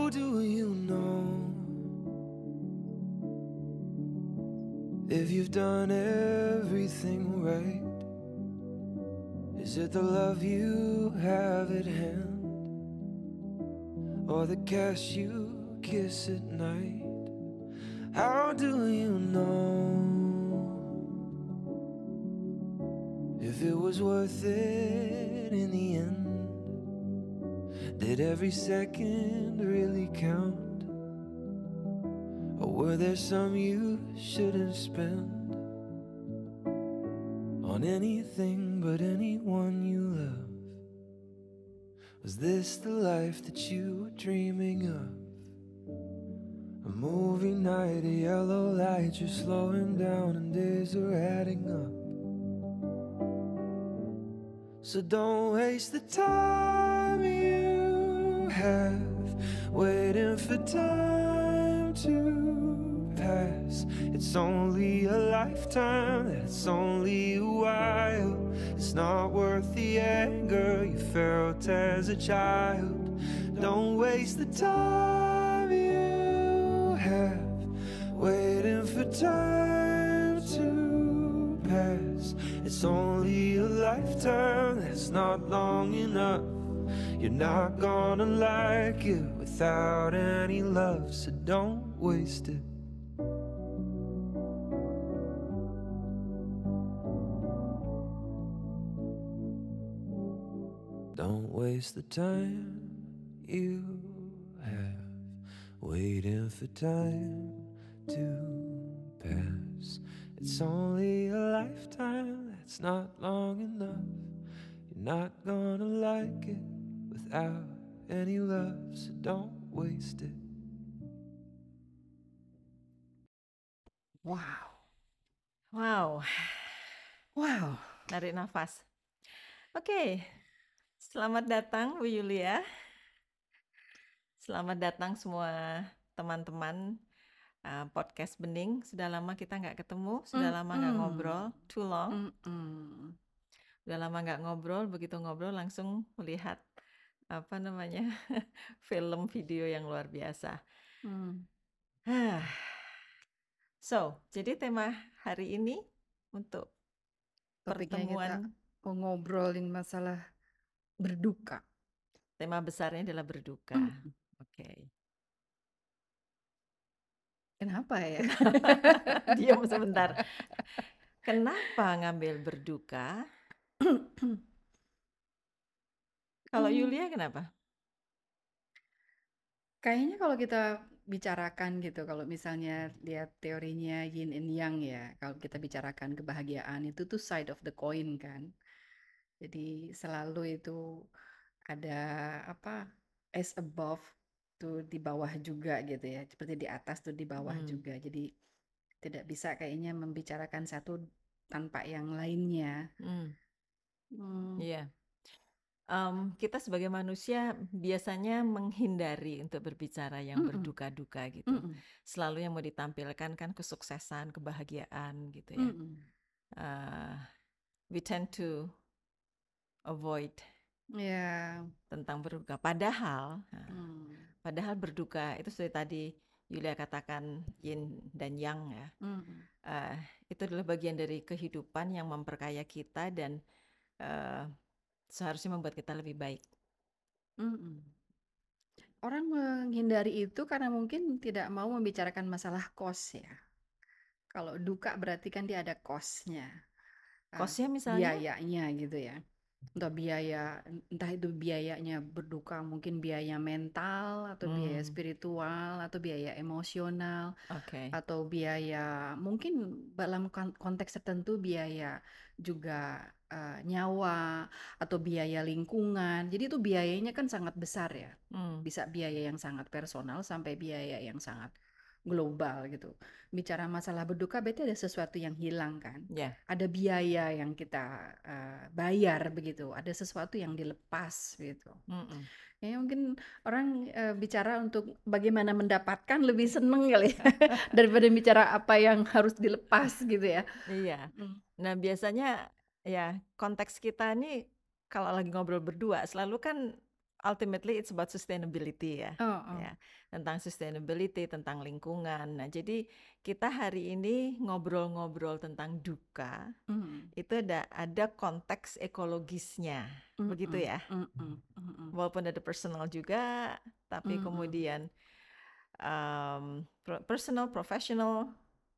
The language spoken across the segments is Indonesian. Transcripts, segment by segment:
How do you know if you've done everything right? Is it the love you have at hand, or the cash you kiss at night? How do you know if it was worth it in the end? Did every second really count? Or were there some you shouldn't spend on anything but anyone you love? Was this the life that you were dreaming of? A movie night, a yellow light, you're slowing down and days are adding up. So don't waste the time you have waiting for time to pass. It's only a lifetime, that's only a while. It's not worth the anger you felt as a child. Don't waste the time you have waiting for time to pass. It's only a lifetime, that's not long enough. You're not gonna like it without any love, so don't waste it. Don't waste the time you have waiting for time to pass. It's only a lifetime, that's not long enough. You're not gonna like it without any love, so don't waste it. Wow. Wow, Wow. tarik nafas. Oke, selamat datang Bu Yulia. Selamat datang semua teman-teman podcast Bening. Sudah lama kita nggak ketemu, sudah lama nggak ngobrol, too long. Udah lama nggak ngobrol, begitu ngobrol langsung melihat apa namanya film video yang luar biasa. So, jadi tema hari ini untuk Topiknya kita pertemuan, mau ngobrolin masalah berduka. tema besarnya adalah berduka. Oke. Kenapa ya? Diam sebentar. Kenapa ngambil berduka? Kalau Yulia kenapa? Kayaknya kalau kita bicarakan gitu, kalau misalnya lihat teorinya yin and yang ya, kalau kita bicarakan kebahagiaan itu tuh side of the coin kan. Jadi selalu itu ada apa, as above tuh di bawah juga gitu ya, seperti di atas tuh di bawah juga. Jadi tidak bisa kayaknya membicarakan satu tanpa yang lainnya. Iya. Kita sebagai manusia biasanya menghindari untuk berbicara yang berduka-duka gitu. Selalu yang mau ditampilkan kan kesuksesan, kebahagiaan gitu ya. We tend to avoid tentang berduka. Padahal berduka itu seperti tadi Yulia katakan yin dan yang ya. Itu adalah bagian dari kehidupan yang memperkaya kita dan seharusnya membuat kita lebih baik. Orang menghindari itu karena mungkin tidak mau membicarakan masalah cost ya. Kalau duka berarti kan dia ada cost-nya. Cost-nya misalnya? Biayanya gitu ya. Entah itu biayanya berduka, mungkin biaya mental atau biaya spiritual atau biaya emosional, atau biaya mungkin dalam konteks tertentu biaya juga nyawa atau biaya lingkungan. Jadi itu biayanya kan sangat besar ya. Bisa biaya yang sangat personal sampai biaya yang sangat global gitu. Bicara masalah berduka berarti ada sesuatu yang hilang kan. Ada biaya yang kita bayar begitu. Ada sesuatu yang dilepas gitu. Ya mungkin orang bicara untuk bagaimana mendapatkan lebih seneng kali ya daripada bicara apa yang harus dilepas gitu ya. Iya. Nah biasanya ya konteks kita nih kalau lagi ngobrol berdua selalu kan ultimately it's about sustainability ya. Oh, oh. Ya, tentang sustainability, tentang lingkungan. Nah, jadi kita hari ini ngobrol-ngobrol tentang duka. Itu ada konteks ekologisnya. Begitu ya. Walaupun ada personal juga, tapi kemudian personal, professional,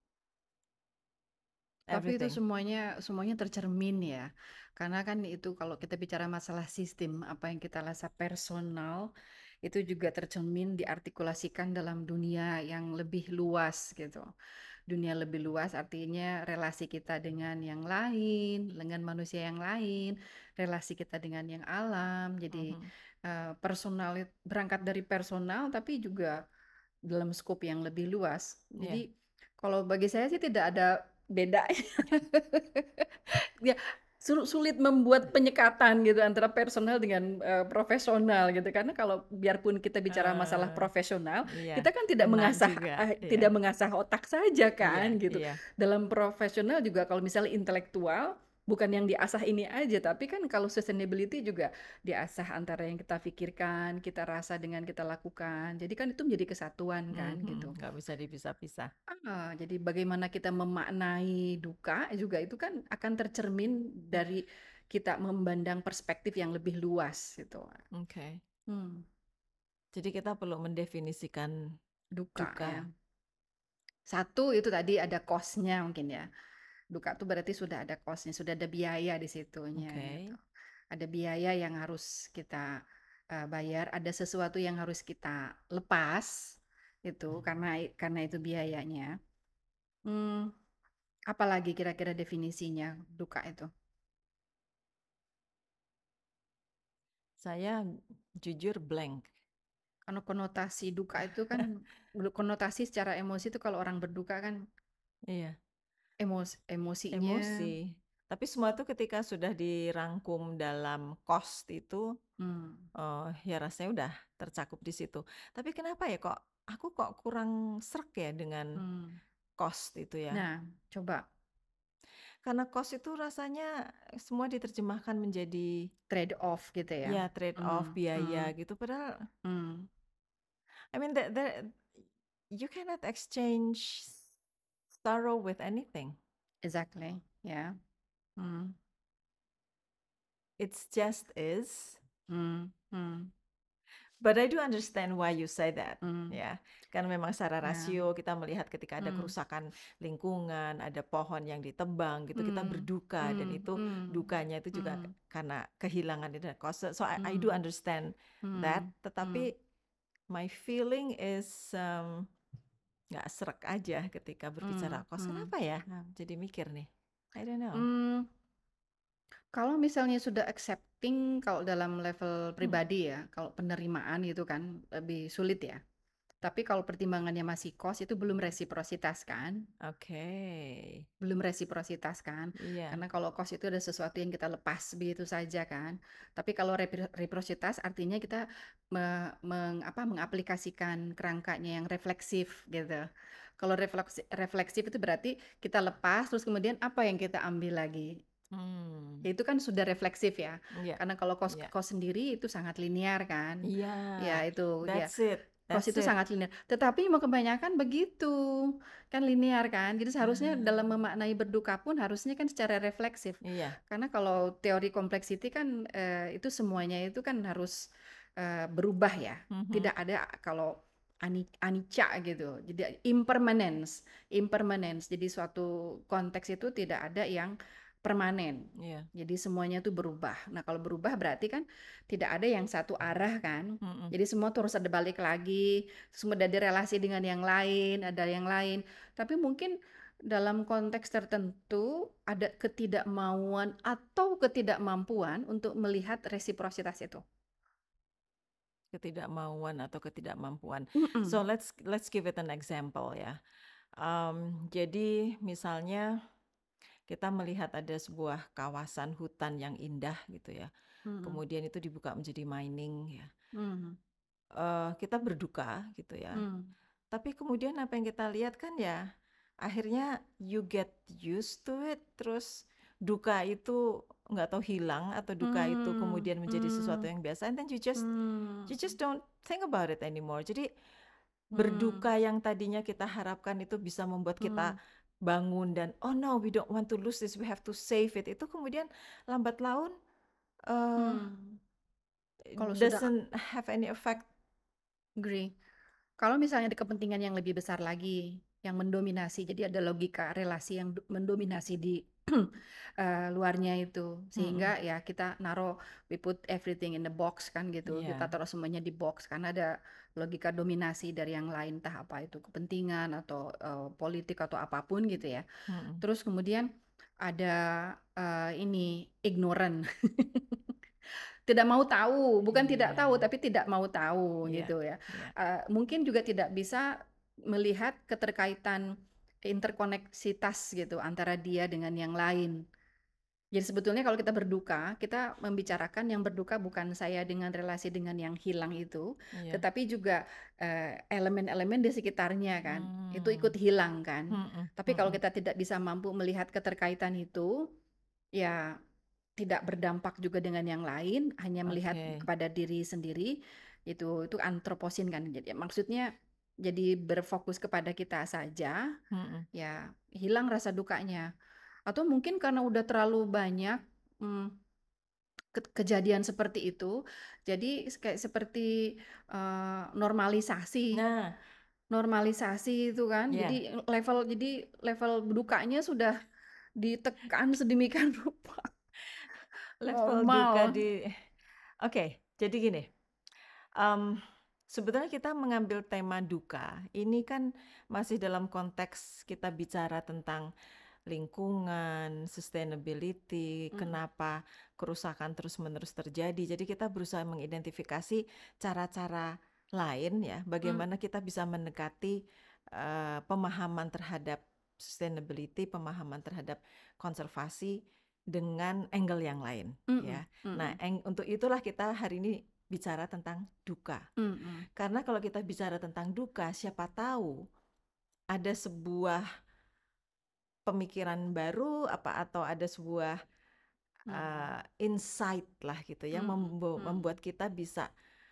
Tapi itu everything. semuanya tercermin ya. Karena kan itu kalau kita bicara masalah sistem, apa yang kita rasa personal itu juga tercermin diartikulasikan dalam dunia yang lebih luas gitu. Dunia lebih luas artinya relasi kita dengan yang lain, dengan manusia yang lain, relasi kita dengan yang alam. Jadi personal berangkat dari personal tapi juga dalam skop yang lebih luas. Jadi kalau bagi saya sih tidak ada beda. Ya, sulit membuat penyekatan gitu antara personal dengan profesional gitu, karena kalau biarpun kita bicara masalah profesional, kita kan tidak mengasah tidak mengasah otak saja kan gitu. Dalam profesional juga kalau misalnya intelektual bukan yang diasah ini aja, tapi kan kalau sustainability juga diasah antara yang kita pikirkan, kita rasa dengan kita lakukan. Jadi kan itu menjadi kesatuan kan gitu. Nggak bisa dipisah-pisah. Jadi bagaimana kita memaknai duka juga itu kan akan tercermin dari kita memandang perspektif yang lebih luas gitu. Oke. Jadi kita perlu mendefinisikan duka. Ya. Satu itu tadi ada cost-nya mungkin ya. Duka itu berarti sudah ada cost-nya, sudah ada biaya di situnya. Gitu. Ada biaya yang harus kita bayar, ada sesuatu yang harus kita lepas itu karena itu biayanya. Apalagi kira-kira definisinya duka itu? Saya jujur blank. Karena konotasi duka itu kan konotasi secara emosi itu kalau orang berduka kan emosinya. Emosi. Tapi semua itu ketika sudah dirangkum dalam cost itu, ya rasanya udah tercakup di situ. Tapi kenapa ya aku kurang srek ya dengan cost itu ya? Nah, coba. Karena cost itu rasanya semua diterjemahkan menjadi trade off gitu ya. Ya, trade off biaya gitu. Padahal, I mean you cannot exchange sorrow with anything. Exactly, yeah. It's just is. But I do understand why you say that, ya. Karena memang secara rasio kita melihat ketika ada kerusakan lingkungan, ada pohon yang ditebang gitu, kita berduka dan itu dukanya itu juga karena kehilangan itu cost. So I do understand that, tetapi my feeling is nggak srek aja ketika berbicara cost. Kenapa ya? Jadi mikir nih. I don't know. Kalau misalnya sudah accepting, kalau dalam level pribadi ya, kalau penerimaan itu kan lebih sulit ya. Tapi kalau pertimbangannya masih cost itu belum resiprositas kan? Belum resiprositas kan? Karena kalau cost itu ada sesuatu yang kita lepas begitu saja kan. Tapi kalau resiprositas artinya kita mengaplikasikan kerangkanya yang refleksif gitu. Kalau refleksif itu berarti kita lepas terus kemudian apa yang kita ambil lagi. Ya itu kan sudah refleksif ya. Karena kalau cost sendiri itu sangat linear kan. Ya itu That's ya. it. Cost itu sangat linear. Tetapi mau kebanyakan begitu. Kan linear kan. Jadi seharusnya dalam memaknai berduka pun harusnya kan secara refleksif. Karena kalau teori complexity kan itu semuanya itu kan harus berubah ya. Tidak ada kalau anicca gitu. Jadi impermanence. Jadi suatu konteks itu tidak ada yang permanen. Jadi semuanya tuh berubah. Nah, kalau berubah berarti kan tidak ada yang satu arah kan. Jadi semua terus ada balik lagi, semua ada relasi dengan yang lain, ada yang lain. Tapi mungkin dalam konteks tertentu ada ketidakmauan atau ketidakmampuan untuk melihat resiprositas itu. Ketidakmauan atau ketidakmampuan. So let's give it an example ya. Jadi misalnya kita melihat ada sebuah kawasan hutan yang indah gitu ya. Kemudian itu dibuka menjadi mining ya. Kita berduka gitu ya. Tapi kemudian apa yang kita lihat kan ya, akhirnya you get used to it, terus duka itu nggak tahu hilang atau duka itu kemudian menjadi sesuatu yang biasa, and then you just don't think about it anymore. Jadi berduka yang tadinya kita harapkan itu bisa membuat kita bangun dan oh no, we don't want to lose this, we have to save it. Itu kemudian lambat laun Kalau doesn't have any effect. Agree. Kalau misalnya ada kepentingan yang lebih besar lagi yang mendominasi, jadi ada logika relasi yang mendominasi di luarnya itu, sehingga ya kita we put everything in the box kan gitu, kita taruh semuanya di box karena ada logika dominasi dari yang lain, entah apa itu kepentingan atau politik atau apapun gitu ya. Terus kemudian ada ini ignorant. Tidak mau tahu, bukan tidak tahu, tapi tidak mau tahu gitu ya. Mungkin juga tidak bisa melihat keterkaitan interkoneksitas gitu antara dia dengan yang lain. Jadi sebetulnya kalau kita berduka, kita membicarakan yang berduka bukan saya dengan relasi dengan yang hilang itu, tetapi juga elemen-elemen di sekitarnya kan, itu ikut hilang kan. Tapi kalau kita tidak bisa mampu melihat keterkaitan itu, ya tidak berdampak juga dengan yang lain, hanya melihat kepada diri sendiri, itu antroposin kan. Jadi maksudnya jadi berfokus kepada kita saja, ya hilang rasa dukanya. Atau mungkin karena udah terlalu banyak kejadian seperti itu, jadi kayak seperti normalisasi. Normalisasi itu kan. Jadi level dukanya sudah ditekan sedemikian rupa. Level duka jadi gini, sebetulnya kita mengambil tema duka ini kan masih dalam konteks kita bicara tentang lingkungan, sustainability, kenapa kerusakan terus-menerus terjadi. Jadi kita berusaha mengidentifikasi cara-cara lain ya, bagaimana kita bisa mendekati pemahaman terhadap sustainability, pemahaman terhadap konservasi dengan angle yang lain ya. Nah, untuk itulah kita hari ini bicara tentang duka. Karena kalau kita bicara tentang duka, siapa tahu ada sebuah pemikiran baru atau ada sebuah insight lah gitu yang membuat kita bisa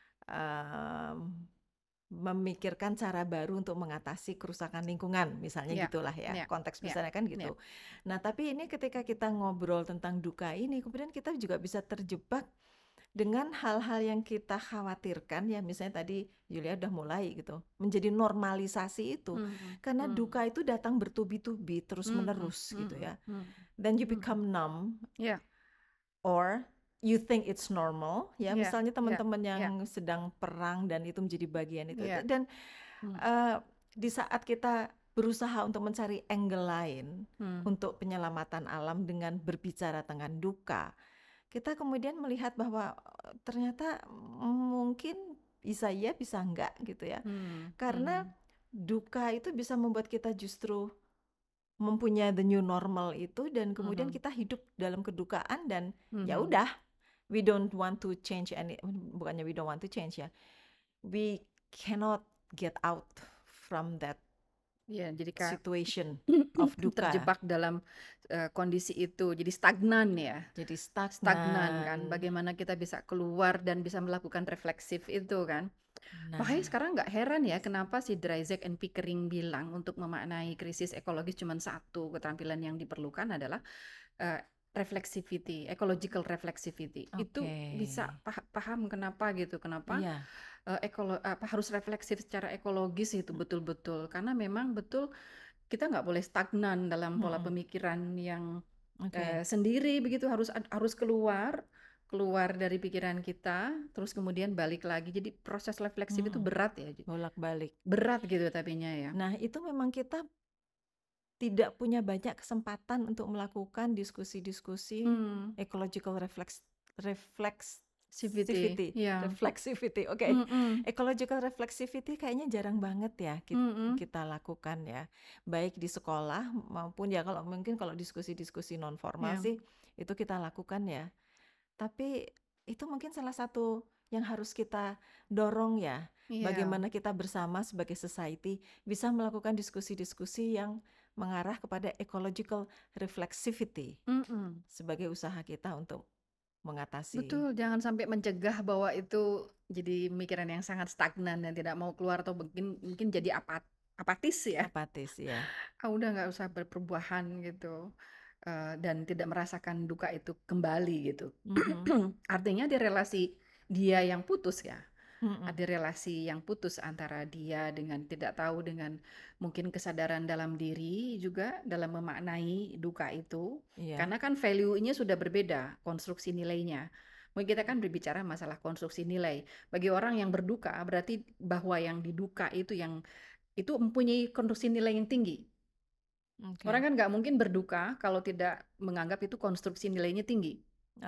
memikirkan cara baru untuk mengatasi kerusakan lingkungan, misalnya gitulah ya, konteks besarnya kan gitu. Nah, tapi ini ketika kita ngobrol tentang duka ini, kemudian kita juga bisa terjebak dengan hal-hal yang kita khawatirkan ya, misalnya tadi Julia udah mulai gitu, menjadi normalisasi itu, karena duka itu datang bertubi-tubi terus-menerus gitu ya. Then you become numb, or you think it's normal ya, misalnya teman-teman yang sedang perang dan itu menjadi bagian itu, dan di saat kita berusaha untuk mencari angle lain untuk penyelamatan alam dengan berbicara tentang duka, kita kemudian melihat bahwa ternyata mungkin bisa ya, bisa enggak gitu ya, karena duka itu bisa membuat kita justru mempunyai the new normal itu, dan kemudian kita hidup dalam kedukaan dan ya udah, we don't want to change bukannya we don't want to change ya, we cannot get out from that jadi situation of duka, terjebak dalam kondisi itu, jadi stagnan ya, jadi stagnan kan. Bagaimana kita bisa keluar dan bisa melakukan refleksif itu kan. Makanya sekarang nggak heran ya kenapa si Dryzek and Pickering bilang untuk memaknai krisis ekologis cuma satu keterampilan yang diperlukan adalah reflexivity, ecological reflexivity. Itu bisa paham kenapa gitu, kenapa harus refleksif secara ekologis itu betul-betul, karena memang betul kita nggak boleh stagnan dalam pola pemikiran yang sendiri begitu, harus keluar dari pikiran kita, terus kemudian balik lagi. Jadi proses refleksif itu berat ya, bolak-balik berat gitu tapinya ya. Nah, itu memang kita tidak punya banyak kesempatan untuk melakukan diskusi-diskusi ecological reflexivity. Ecological reflexivity kayaknya jarang banget ya kita lakukan ya, baik di sekolah maupun ya kalau diskusi-diskusi non formal sih itu kita lakukan ya. Tapi itu mungkin salah satu yang harus kita dorong ya, bagaimana kita bersama sebagai society bisa melakukan diskusi-diskusi yang mengarah kepada ecological reflexivity sebagai usaha kita untuk mengatasi. Betul, jangan sampai mencegah bahwa itu jadi pemikiran yang sangat stagnan dan tidak mau keluar atau mungkin jadi apatis ya. Apatis ya. Udah nggak usah berperubahan gitu. Dan tidak merasakan duka itu kembali gitu. Artinya di relasi dia yang putus ya. Ada relasi yang putus antara dia dengan tidak tahu, dengan mungkin kesadaran dalam diri juga dalam memaknai duka itu. Karena kan value-nya sudah berbeda, konstruksi nilainya. Mungkin kita kan berbicara masalah konstruksi nilai. Bagi orang yang berduka berarti bahwa yang diduka itu mempunyai konstruksi nilai yang tinggi. Orang kan nggak mungkin berduka kalau tidak menganggap itu konstruksi nilainya tinggi.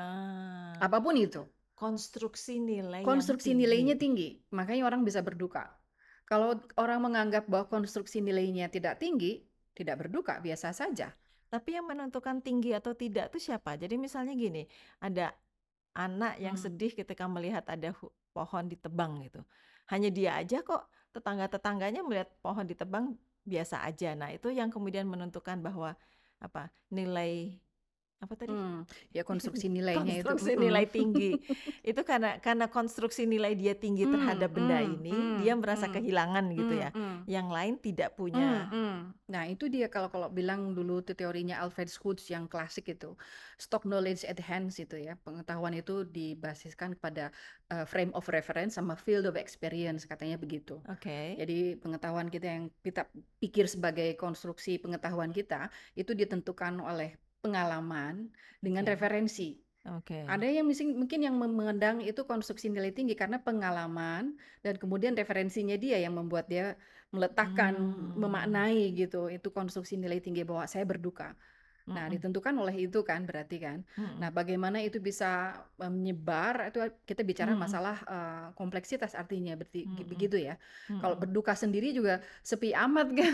Apapun itu. Konstruksi nilainya tinggi, makanya orang bisa berduka. Kalau orang menganggap bahwa konstruksi nilainya tidak tinggi, tidak berduka, biasa saja. Tapi yang menentukan tinggi atau tidak itu siapa? Jadi misalnya gini, ada anak yang sedih ketika melihat ada pohon ditebang gitu. Hanya dia aja kok, tetangga-tetangganya melihat pohon ditebang biasa aja. Nah, itu yang kemudian menentukan bahwa nilai apa tadi? Ya konstruksi nilainya konstruksi nilai tinggi. Itu karena konstruksi nilai dia tinggi terhadap benda ini, dia merasa kehilangan gitu ya. Yang lain tidak punya. Nah, itu dia kalau bilang dulu itu teorinya Alfred Schutz yang klasik itu. Stock knowledge at hands itu ya. Pengetahuan itu dibasiskan pada frame of reference sama field of experience, katanya begitu. Jadi pengetahuan kita yang kita pikir sebagai konstruksi pengetahuan kita itu ditentukan oleh pengalaman dengan referensi. Ada yang mungkin yang memandang itu konstruksi nilai tinggi karena pengalaman dan kemudian referensinya dia yang membuat dia meletakkan, memaknai gitu, itu konstruksi nilai tinggi bahwa saya berduka. Nah, ditentukan oleh itu kan berarti kan. Nah, bagaimana itu bisa menyebar, itu kita bicara masalah kompleksitas artinya begitu ya. Kalau berduka sendiri juga sepi amat kan.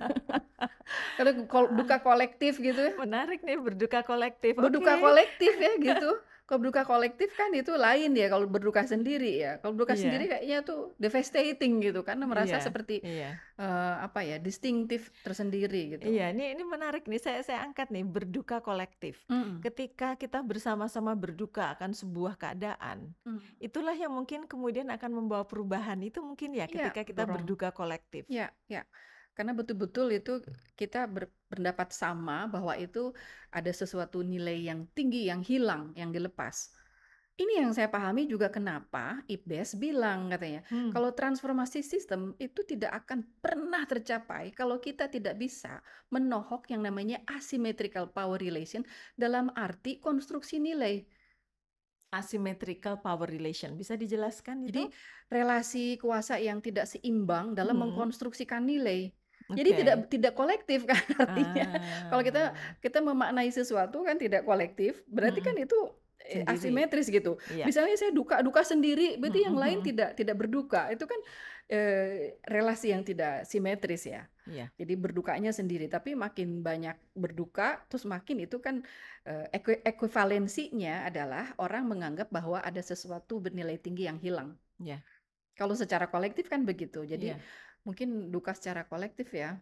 Kalau duka kolektif gitu ya. Menarik nih, berduka kolektif. Berduka kolektif ya gitu. Kalau berduka kolektif kan itu lain ya, kalau berduka sendiri ya. Kalau berduka sendiri kayaknya tuh devastating gitu, karena merasa seperti distintif tersendiri gitu. Iya, ini menarik nih, saya angkat nih, berduka kolektif. Ketika kita bersama-sama berduka akan sebuah keadaan, itulah yang mungkin kemudian akan membawa perubahan itu mungkin ya, ketika kita berduka kolektif. Iya. Karena betul-betul itu kita berpendapat sama bahwa itu ada sesuatu nilai yang tinggi yang hilang, yang dilepas. Ini yang saya pahami juga kenapa Ibbes bilang katanya, kalau transformasi sistem itu tidak akan pernah tercapai kalau kita tidak bisa menohok yang namanya asymmetrical power relation dalam arti konstruksi nilai. Asymmetrical power relation, bisa dijelaskan itu? Jadi relasi kuasa yang tidak seimbang dalam mengkonstruksikan nilai. Jadi tidak kolektif kan artinya. Kalau kita memaknai sesuatu kan tidak kolektif, berarti kan itu asimetris gitu. Misalnya saya duka sendiri, berarti yang lain tidak berduka. Itu kan relasi yang tidak simetris ya. Jadi berdukanya sendiri, tapi makin banyak berduka, terus makin itu kan ekuivalensinya adalah orang menganggap bahwa ada sesuatu bernilai tinggi yang hilang. Kalau secara kolektif kan begitu. Jadi mungkin duka secara kolektif ya.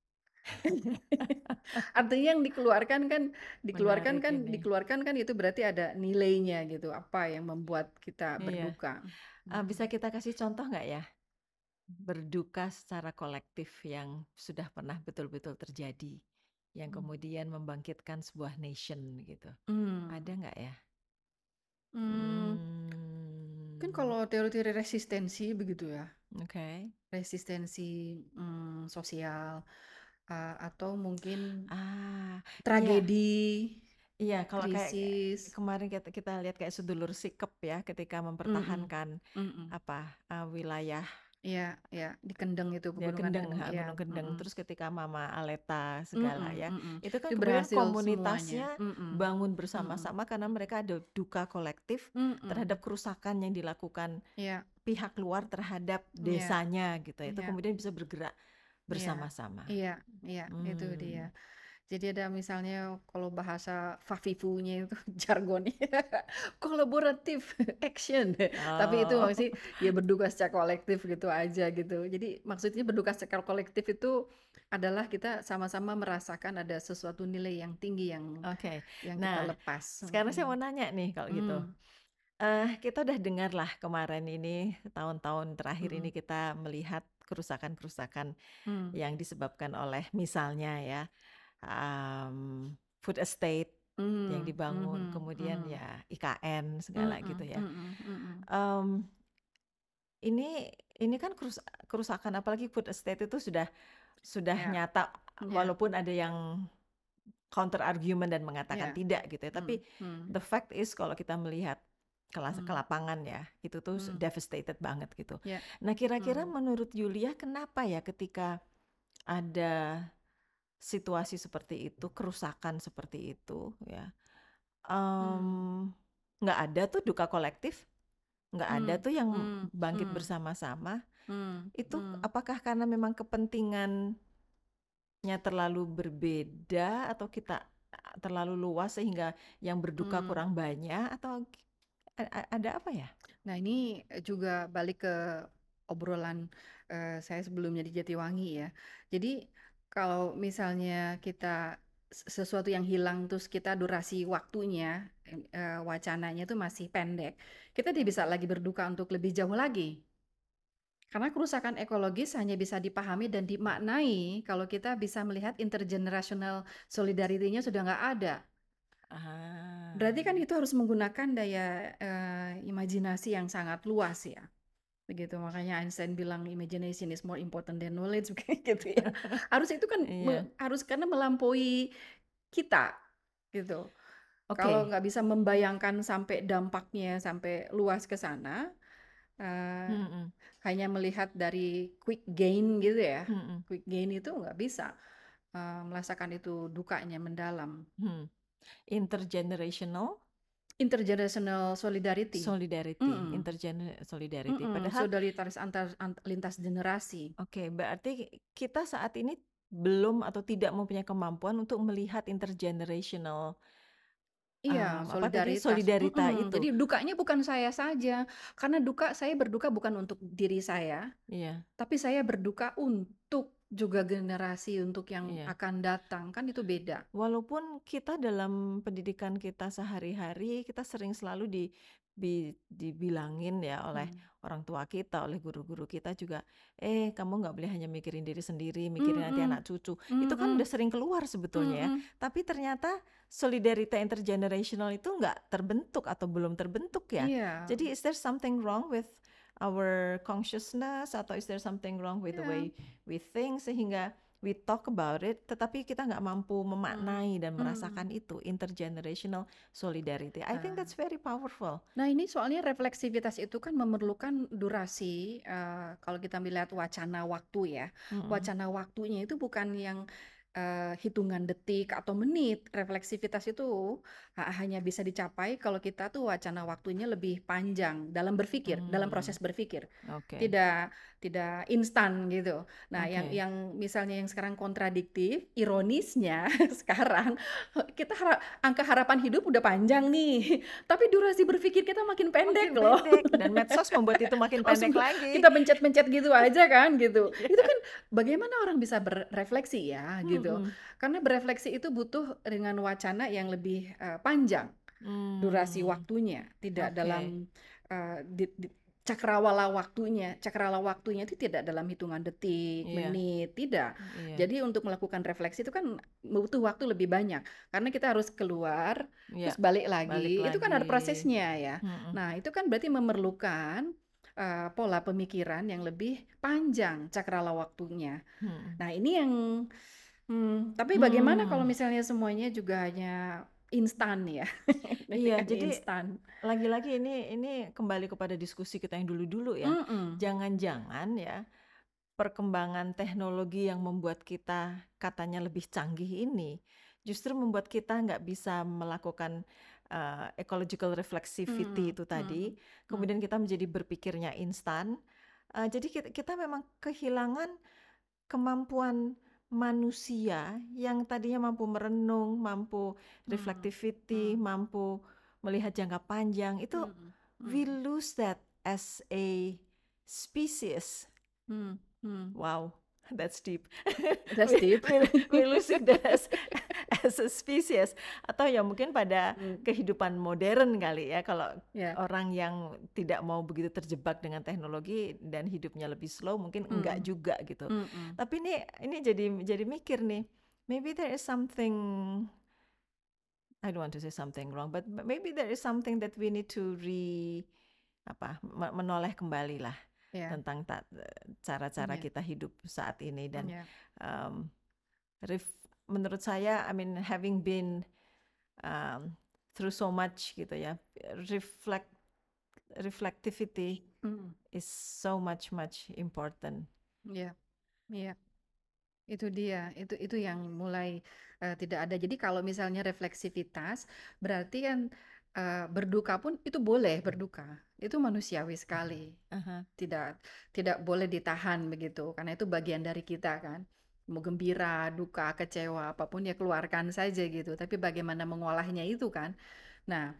Artinya yang dikeluarkan kan itu berarti ada nilainya gitu. Apa yang membuat kita berduka? Bisa kita kasih contoh nggak ya? Berduka secara kolektif yang sudah pernah betul-betul terjadi, yang kemudian membangkitkan sebuah nation gitu. Ada nggak ya? Kan kalau teori-teori resistensi begitu ya. Resistensi sosial atau mungkin tragedi. Iya, kalau krisis. Kayak kemarin kita lihat kayak sedulur sikep ya, ketika mempertahankan wilayah. Iya, di Kendeng itu, Gunung Kendeng. Terus ketika Mama Aleta segala ya, itu kan kemudian komunitasnya bangun bersama-sama karena mereka ada duka kolektif terhadap kerusakan yang dilakukan pihak luar terhadap desanya gitu. Itu kemudian bisa bergerak bersama-sama. Iya, itu dia. Jadi ada misalnya kalau bahasa Fafifu-nya itu jargonnya kolaboratif action. Tapi itu Oh, maksudnya ya berduka secara kolektif gitu aja gitu. Jadi maksudnya berduka secara kolektif itu adalah kita sama-sama merasakan ada sesuatu nilai yang tinggi oke. yang kita Nah, lepas. sekarang saya mau nanya nih kalau gitu. Hmm, Kita udah dengar lah kemarin ini, tahun-tahun terakhir ini hmm, kita melihat kerusakan-kerusakan hmm, yang disebabkan oleh misalnya ya, food estate yang hmm, hmm, dibangun, hmm, kemudian hmm, ya IKN hmm, segala gitu ya. hmm, hmm, Mmm, ini kan kerusakan apalagi food estate itu sudah ya, nyata ya, walaupun ada yang counter argument dan mengatakan ya, tidak gitu ya, hmm, tapi hmm, the fact is kalau kita melihat ke hmm, lapangan ya, itu tuh hmm, devastated banget gitu. ya, Nah, kira-kira hmm, menurut Yulia kenapa ya ketika ada situasi seperti itu, kerusakan seperti itu ya, hmm, mmm, nggak ada tuh duka kolektif, nggak ada hmm, tuh yang hmm, bangkit hmm, bersama-sama, hmm, itu hmm, apakah karena memang kepentingannya terlalu berbeda atau kita terlalu luas sehingga yang berduka hmm. kurang banyak atau ada apa ya? Nah, ini juga balik ke obrolan saya sebelumnya di Jatiwangi ya. Jadi kalau misalnya kita sesuatu yang hilang terus kita durasi waktunya wacananya itu masih pendek, kita tidak bisa lagi berduka untuk lebih jauh lagi. Karena kerusakan ekologis hanya bisa dipahami dan dimaknai kalau kita bisa melihat intergenerational solidarity-nya sudah nggak ada. Ah, Berarti kan itu harus menggunakan daya imajinasi yang sangat luas ya. Begitu makanya Einstein bilang imagination is more important than knowledge gitu ya. Harus itu kan iya, harus karena melampaui kita gitu. Kalau oke, nggak bisa membayangkan sampai dampaknya sampai luas ke sana, mhm, hanya melihat dari quick gain gitu ya. mhm, Quick gain itu nggak bisa merasakan itu dukanya mendalam. mhm. Intergenerational Intergenerational solidarity. solidarity, Mm-mm. solidarity. Mm-mm. Padahal Solidaritas lintas generasi. oke, berarti kita saat ini belum atau tidak mempunyai kemampuan untuk melihat intergenerational, Iya, apa tadi, solidaritas. solidarita itu. Jadi dukanya bukan saya saja, karena saya berduka bukan untuk diri saya, Iya, tapi saya berduka untuk juga generasi untuk yang iya. akan datang, kan itu beda. Walaupun kita dalam pendidikan kita sehari-hari, kita sering selalu dibilangin ya oleh Hmm. orang tua kita, oleh guru-guru kita juga, kamu nggak boleh hanya mikirin diri sendiri, mikirin nanti Mm-mm. anak cucu. Itu kan Mm-mm. udah sering keluar sebetulnya ya. Mm-mm. Tapi ternyata solidarity intergenerational itu nggak terbentuk atau belum terbentuk ya. Iya, Jadi is there something wrong with our consciousness atau is there something wrong with the iya. way we think sehingga we talk about it, tetapi kita nggak mampu Hmm. memaknai dan Hmm. merasakan itu intergenerational solidarity. I think Ah. that's very powerful. Nah, ini soalnya refleksivitas itu kan memerlukan durasi, kalau kita melihat wacana waktu ya. Mm-mm. Wacana waktunya itu bukan yang hitungan detik atau menit. Refleksivitas itu hanya bisa dicapai kalau kita tuh wacana waktunya lebih panjang dalam berpikir, dalam Hmm. proses berpikir. Oke, Tidak tidak instan gitu. Nah, yang oke. misalnya yang sekarang kontradiktif, ironisnya sekarang kita angka harapan hidup udah panjang nih, tapi durasi berpikir kita makin pendek Makin loh. pendek dan medsos membuat itu makin Langsung pendek lagi. kita pencet-pencet gitu aja kan gitu. Itu Iya. kan bagaimana orang bisa berefleksi ya gitu. Mm-mm. Karena berefleksi itu butuh dengan wacana yang lebih panjang durasi Hmm. waktunya, tidak Oke. dalam cakrawala waktunya. Cakrawala waktunya itu tidak dalam hitungan detik, Iya, menit, tidak. iya, Jadi untuk melakukan refleksi itu kan butuh waktu lebih banyak karena kita harus keluar iya. terus balik Balik lagi. Itu kan lagi. ada prosesnya ya. Mm-mm. Nah, itu kan berarti memerlukan pola pemikiran yang lebih panjang cakrawala waktunya. Mm-mm. Nah, ini yang tapi bagaimana kalau Hmm. misalnya semuanya juga hanya instan ya? Ini Iya, kan jadi instan. lagi-lagi ini kembali kepada diskusi kita yang dulu-dulu ya. Mhm. Jangan-jangan ya perkembangan teknologi yang membuat kita katanya lebih canggih ini justru membuat kita nggak bisa melakukan ecological reflexivity Mhm, itu tadi. mhm, Kemudian mhm, kita menjadi berpikirnya instan. Jadi kita memang kehilangan kemampuan manusia yang tadinya mampu merenung, mampu reflectivity, mampu melihat jangka panjang, itu we lose that as a species. Wow, that's deep. That's deep. We losing that as a species. Atau ya mungkin pada kehidupan modern kali ya, kalau orang yang tidak mau begitu terjebak dengan teknologi dan hidupnya lebih slow, mungkin enggak juga gitu. Tapi ini jadi mikir nih, maybe there is something, I don't want to say something wrong, but maybe there is something that we need to menoleh kembali lah. Tentang cara-cara kita hidup saat ini. Dan menurut saya, I mean, having been through so much gitu ya, reflectivity is so much important. Itu dia, itu yang mulai tidak ada. Jadi kalau misalnya refleksivitas, berarti kan berduka pun itu boleh berduka, itu manusiawi sekali. Tidak boleh ditahan begitu, karena itu bagian dari kita kan. Mau gembira, duka, kecewa, apapun ya keluarkan saja gitu. Tapi bagaimana mengolahnya itu kan. Nah,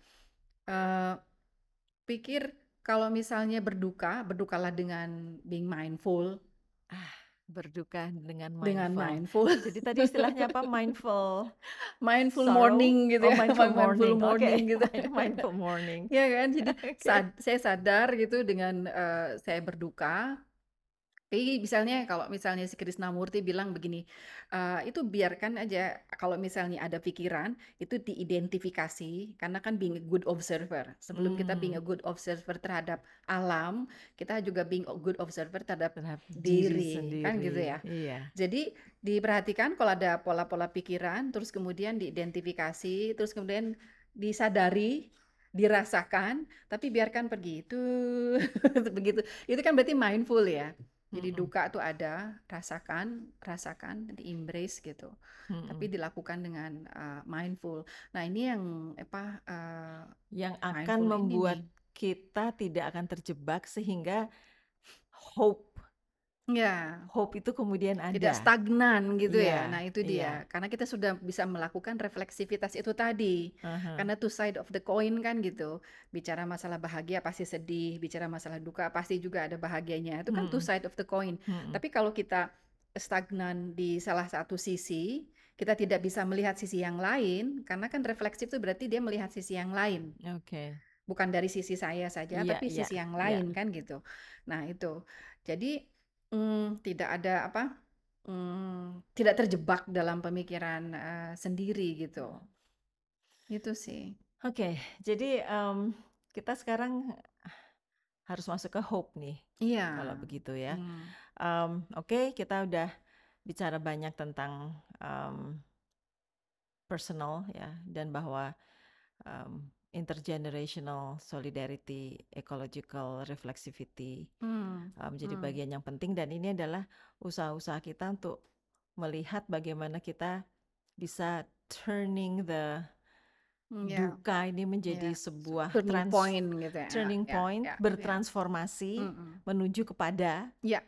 pikir kalau misalnya berdukalah dengan being mindful. Berduka dengan mindful. Jadi tadi istilahnya apa? Mindful morning gitu ya. Mindful morning gitu. Mindful morning. Ya kan, jadi saya sadar gitu dengan saya berduka. Tapi misalnya kalau misalnya si Krishnamurti bilang begini, itu biarkan aja kalau misalnya ada pikiran, itu diidentifikasi, karena kan being a good observer. Sebelum kita being a good observer terhadap alam, kita juga being a good observer terhadap diri kan gitu ya. Jadi diperhatikan kalau ada pola-pola pikiran, terus kemudian diidentifikasi, terus kemudian disadari, dirasakan, tapi biarkan pergi itu begitu. Itu kan berarti mindful ya. Jadi duka itu ada, rasakan, di embrace gitu. Tapi dilakukan dengan mindful. Nah ini yang yang akan membuat kita tidak akan terjebak, sehingga hope itu kemudian ada. Tidak stagnan gitu ya. Nah itu dia. Karena kita sudah bisa melakukan refleksivitas itu tadi. Karena two side of the coin kan gitu. Bicara masalah bahagia pasti sedih, bicara masalah duka pasti juga ada bahagianya. Itu kan two side of the coin. Tapi kalau kita stagnan di salah satu sisi, kita tidak bisa melihat sisi yang lain, karena kan refleksif itu berarti dia melihat sisi yang lain. Bukan dari sisi saya saja, tapi sisi yang lain kan gitu. Nah itu. Jadi tidak ada tidak terjebak dalam pemikiran sendiri gitu. Itu sih. Oke, jadi kita sekarang harus masuk ke hope nih. Kalau begitu ya. Oke, kita udah bicara banyak tentang personal ya, dan bahwa intergenerational solidarity, ecological reflexivity menjadi bagian yang penting, dan ini adalah usaha-usaha kita untuk melihat bagaimana kita bisa turning the duka ini menjadi sebuah turning point gitu ya. Turning point, bertransformasi menuju kepada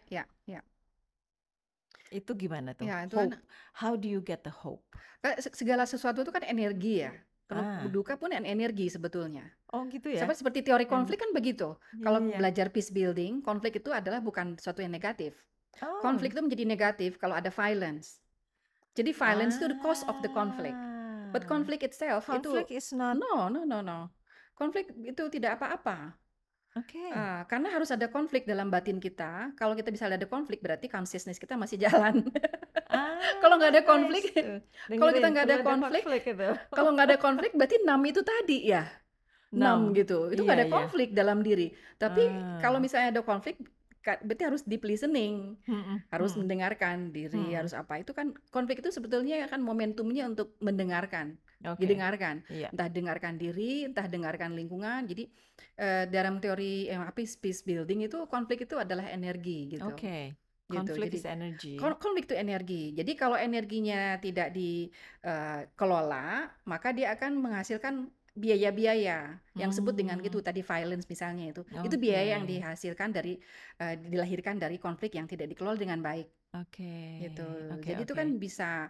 itu gimana tuh? Hope. How do you get the hope? Segala sesuatu itu kan energi ya. Duka pun energi sebetulnya. Oh gitu ya. Seperti teori konflik kan begitu. Kalau belajar peace building, konflik itu adalah bukan sesuatu yang negatif. Konflik itu menjadi negatif kalau ada violence. Jadi violence itu the cause of the conflict. But conflict itself is not. No. Konflik itu tidak apa-apa. Karena harus ada konflik dalam batin kita. Kalau kita bisa ada konflik, berarti consciousness kita masih jalan. Kalau nggak ada konflik, kalau kita nggak ada konflik, kalau nggak ada konflik, berarti nam itu tadi ya, nam gitu. Itu nggak ada konflik dalam diri. Tapi kalau misalnya ada konflik, berarti harus deep listening, harus mendengarkan diri, harus apa. Itu kan konflik itu sebetulnya kan momentumnya untuk mendengarkan, didengarkan, entah dengarkan diri, entah dengarkan lingkungan. Jadi dalam teori peace building itu konflik itu adalah energi gitu. Konflik is energy. Konflik itu energi. Jadi kalau energinya tidak dikelola, maka dia akan menghasilkan biaya-biaya yang sebut dengan gitu tadi violence misalnya itu biaya yang dihasilkan dari dilahirkan dari konflik yang tidak dikelola dengan baik. Gitu. Jadi itu kan bisa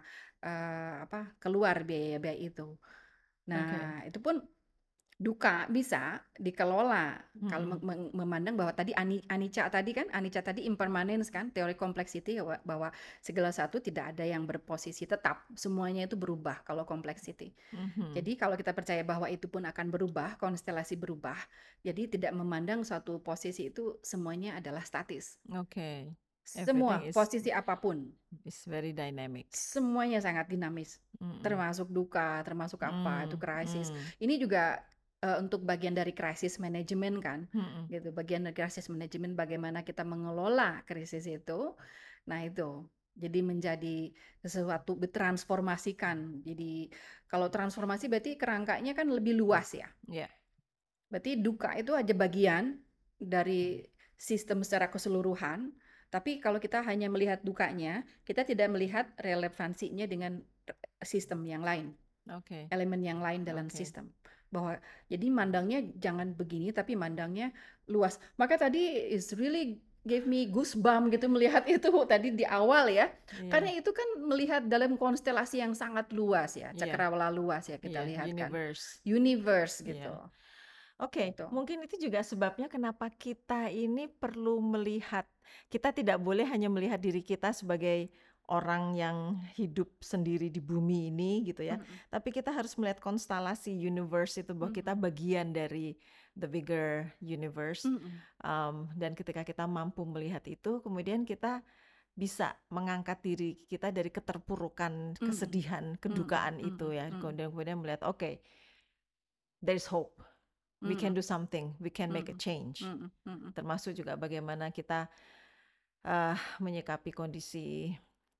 keluar biaya-biaya itu. Nah, itu pun duka bisa dikelola kalau memandang bahwa tadi Anicca tadi impermanence kan, teori complexity bahwa segala satu tidak ada yang berposisi tetap, semuanya itu berubah kalau complexity. Jadi kalau kita percaya bahwa itu pun akan berubah, konstelasi berubah, jadi tidak memandang suatu posisi itu semuanya adalah statis. Semua posisi apapun is very dynamic. Semuanya sangat dinamis, termasuk duka, termasuk apa itu krisis. Ini juga untuk bagian dari krisis manajemen kan, gitu. Bagian dari krisis manajemen bagaimana kita mengelola krisis itu. Nah itu, jadi menjadi sesuatu ditransformasikan. Jadi kalau transformasi berarti kerangkanya kan lebih luas ya. Berarti duka itu aja bagian dari sistem secara keseluruhan. Tapi kalau kita hanya melihat dukanya, kita tidak melihat relevansinya dengan sistem yang lain, elemen yang lain dalam sistem. Bahwa jadi mandangnya jangan begini, tapi mandangnya luas. Maka tadi is really gave me goosebumps gitu melihat itu tadi di awal ya. Karena itu kan melihat dalam konstelasi yang sangat luas ya, cakrawala luas ya kita lihat kan. Universe gitu. Gitu. Mungkin itu juga sebabnya kenapa kita ini perlu melihat, kita tidak boleh hanya melihat diri kita sebagai orang yang hidup sendiri di bumi ini gitu ya. Tapi kita harus melihat konstelasi universe itu, bahwa kita bagian dari the bigger universe. Dan ketika kita mampu melihat itu, kemudian kita bisa mengangkat diri kita dari keterpurukan, kesedihan, kedukaan itu ya. Kemudian melihat there's hope. We can do something, we can make a change. Termasuk juga bagaimana kita menyikapi kondisi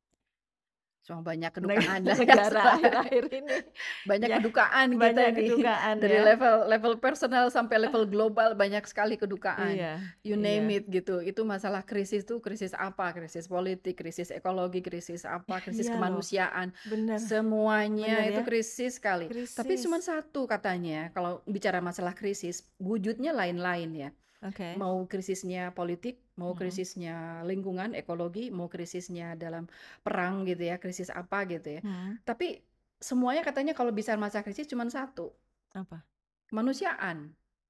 banyak kedukaan negara akhir-akhir ini. Banyak kedukaan kita dari level personal sampai level global, banyak sekali kedukaan. You name it gitu. Itu masalah krisis tuh, krisis apa? Krisis politik, krisis ekologi, krisis apa? Krisis kemanusiaan. Semuanya itu krisis sekali. Tapi cuma satu katanya, kalau bicara masalah krisis, wujudnya lain-lain ya. Mau krisisnya politik, mau krisisnya lingkungan, ekologi, mau krisisnya dalam perang gitu ya, krisis apa gitu ya. Tapi semuanya katanya kalau bisa masalah krisis cuma satu. Apa? Kemanusiaan.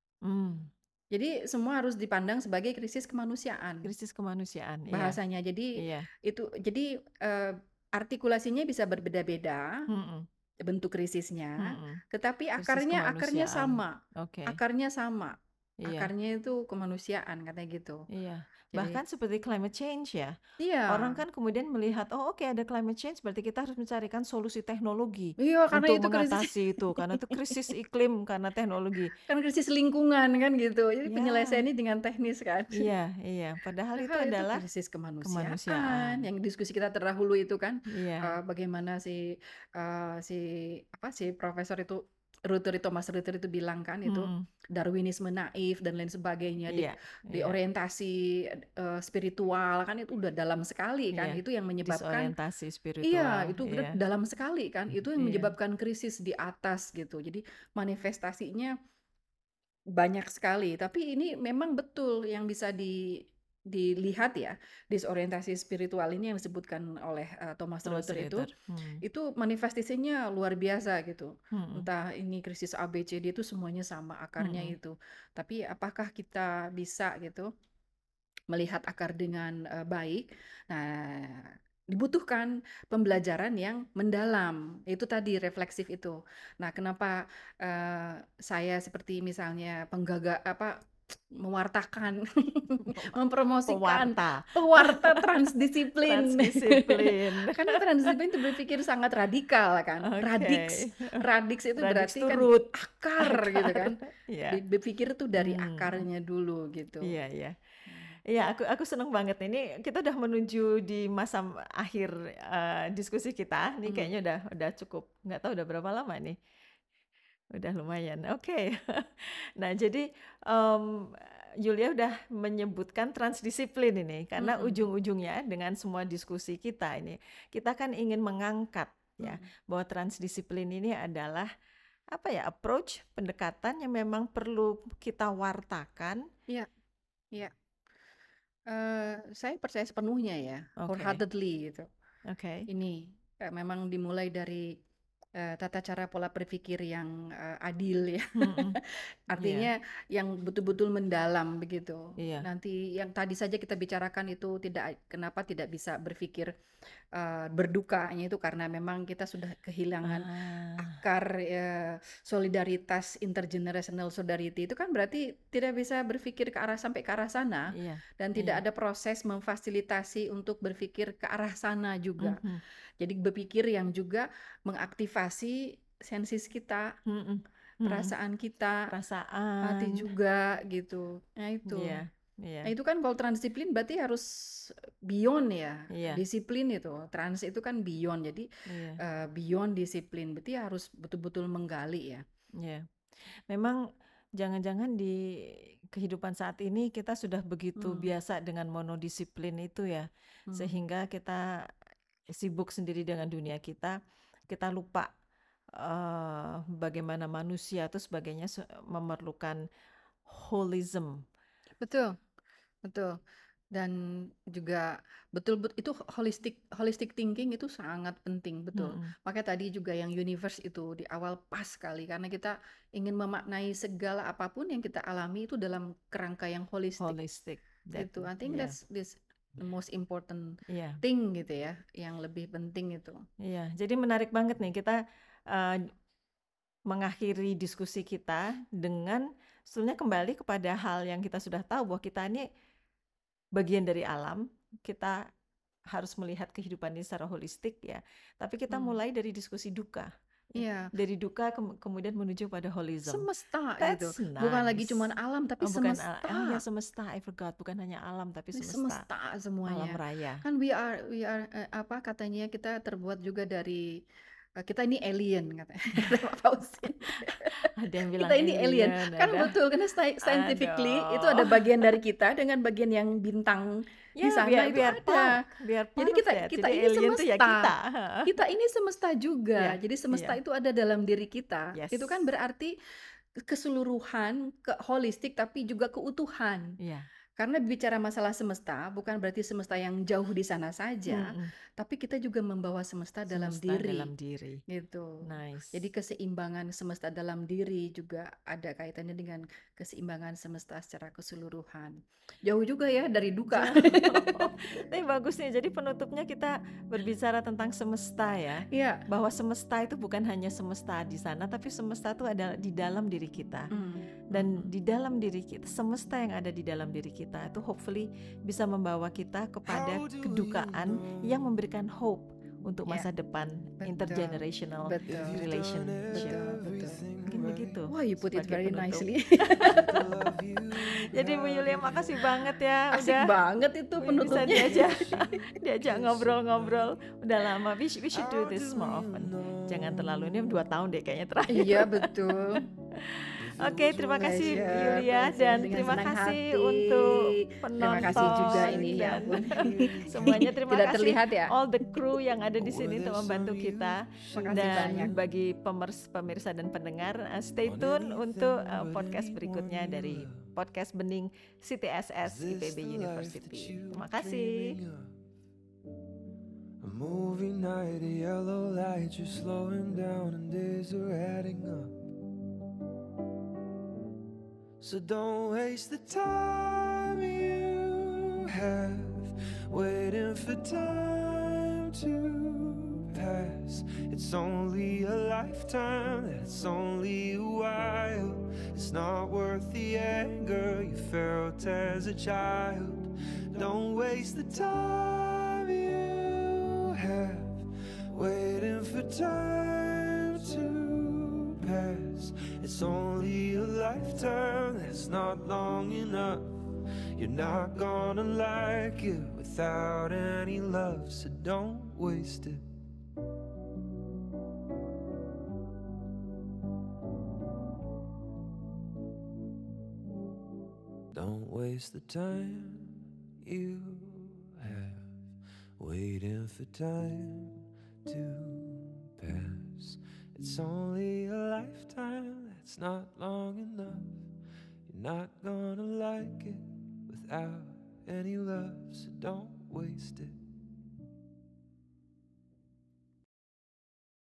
Jadi semua harus dipandang sebagai krisis kemanusiaan. Krisis kemanusiaan. Bahasanya. Jadi itu artikulasinya bisa berbeda-beda. Bentuk krisisnya, tetapi akarnya sama. Akarnya sama. Akarnya itu kemanusiaan katanya gitu. Bahkan seperti climate change ya. Orang kan kemudian melihat ada climate change, berarti kita harus mencarikan solusi teknologi karena untuk itu mengatasi itu, karena itu krisis iklim karena teknologi. Kan krisis lingkungan kan gitu. Jadi penyelesaiannya dengan teknis kan. Padahal itu adalah krisis kemanusiaan. Yang diskusi kita terdahulu itu kan. Bagaimana si profesor itu Thomas Rutter itu bilang kan itu Darwinisme naif dan lain sebagainya, di orientasi spiritual kan itu udah dalam sekali kan, itu yang menyebabkan disorientasi spiritual. Itu dalam sekali kan, itu yang menyebabkan krisis di atas gitu. Jadi manifestasinya banyak sekali, tapi ini memang betul yang bisa dilihat ya, disorientasi spiritual ini yang disebutkan oleh Thomas Rutter itu manifestasinya luar biasa gitu. Entah ini krisis ABCD itu semuanya sama akarnya itu. Tapi apakah kita bisa gitu melihat akar dengan baik? Nah, dibutuhkan pembelajaran yang mendalam. Itu tadi refleksif itu. Nah, kenapa saya seperti misalnya mewartakan, mempromosikan pewarta transdisiplin. Karena transdisiplin itu berpikir sangat radikal kan. Radix itu berarti kan akar gitu kan. Berpikir itu dari akarnya dulu gitu. Aku seneng banget ini. Kita udah menuju di masa akhir diskusi kita. Ini kayaknya udah cukup. Nggak tahu udah berapa lama nih. Udah lumayan. Nah, jadi Yulia udah menyebutkan transdisiplin ini karena ujung-ujungnya dengan semua diskusi kita ini, kita kan ingin mengangkat ya bahwa transdisiplin ini adalah approach, pendekatan yang memang perlu kita wartakan. Iya, iya. Saya percaya sepenuhnya ya, wholeheartedly gitu. Ini memang dimulai dari tata cara pola berpikir yang adil ya. Artinya yang betul-betul mendalam begitu. Nanti yang tadi saja kita bicarakan itu kenapa tidak bisa berpikir berdukanya itu karena memang kita sudah kehilangan akar solidaritas intergenerational solidarity. Itu kan berarti tidak bisa berpikir sampai ke arah sana dan tidak ada proses memfasilitasi untuk berpikir ke arah sana juga. Jadi berpikir yang juga mengaktifasi sensis kita, perasaan kita, hati juga gitu. Nah itu. Nah itu kan kalau transdisiplin berarti harus beyond ya. Disiplin itu. Trans itu kan beyond. Jadi beyond disiplin berarti harus betul-betul menggali ya. Memang jangan-jangan di kehidupan saat ini kita sudah begitu biasa dengan monodisiplin itu ya. Sehingga kita sibuk sendiri dengan dunia kita lupa bagaimana manusia itu sebagainya memerlukan holism. Betul. Dan juga betul itu holistic thinking itu sangat penting, betul. Makanya tadi juga yang universe itu di awal pas sekali karena kita ingin memaknai segala apapun yang kita alami itu dalam kerangka yang holistic. Gitu. I think that's the most important thing gitu ya, yang lebih penting itu. Jadi menarik banget nih kita mengakhiri diskusi kita dengan sebenarnya kembali kepada hal yang kita sudah tahu bahwa kita ini bagian dari alam, kita harus melihat kehidupan ini secara holistik ya. Tapi kita mulai dari diskusi duka. Dari duka kemudian menuju pada holism. Semesta gitu. Nice. Bukan lagi cuma alam tapi semesta. Semesta. I forgot. Bukan hanya alam tapi semesta. Semesta semuanya. Alam raya. Kan we are katanya kita terbuat juga dari kita ini alien katanya. Ada yang bilang kita ini alien. Kan betul karena scientifically itu ada bagian dari kita dengan bagian yang bintang di sana itu ada. Jadi kita ini semesta. Kita ini semesta juga. Jadi semesta itu ada dalam diri kita. Itu kan berarti keseluruhan, holistik tapi juga keutuhan. Karena bicara masalah semesta bukan berarti semesta yang jauh di sana saja, tapi kita juga membawa semesta dalam diri. Gitu. Nice. Jadi keseimbangan semesta dalam diri juga ada kaitannya dengan keseimbangan semesta secara keseluruhan. Jauh juga ya dari duka. Tapi bagus nih. Jadi penutupnya kita berbicara tentang semesta ya. Bahwa semesta itu bukan hanya semesta di sana, tapi semesta itu ada di dalam diri kita. Dan di dalam diri kita, semesta yang ada di dalam diri kita itu hopefully bisa membawa kita kepada kedukaan yang memberikan hope untuk masa depan intergenerational relationship. Mungkin begitu. Wah, you put it very nicely. Jadi Bu Yulia makasih banget ya. Asik banget itu penutupnya. Bisa diajak ngobrol-ngobrol. Udah lama. We should do this more often. Jangan terlalu, ini 2 tahun deh kayaknya terakhir. Iya betul. Oke, terima kasih Yulia dan terima kasih untuk penonton. Terima kasih juga ini ya. Semuanya terima Tidak kasih terlihat ya. All the crew yang ada di sini untuk membantu kita. Dan banyak. bagi pemirsa dan pendengar, stay tune untuk podcast berikutnya dari Podcast Bening CTSS IPB University. Terima kasih. A movie night, a yellow light, you're slowing down and days are adding up. So don't waste the time you have waiting for time to pass. It's only a lifetime, that's only a while. It's not worth the anger you felt as a child. Don't waste the time you have waiting for time to pass. It's only a lifetime, that's not long enough. You're not gonna like it without any love, so don't waste it. Don't waste the time you have waiting for time to pass. It's only a lifetime. it's not long enough. You're not gonna like it without any love, so don't waste it.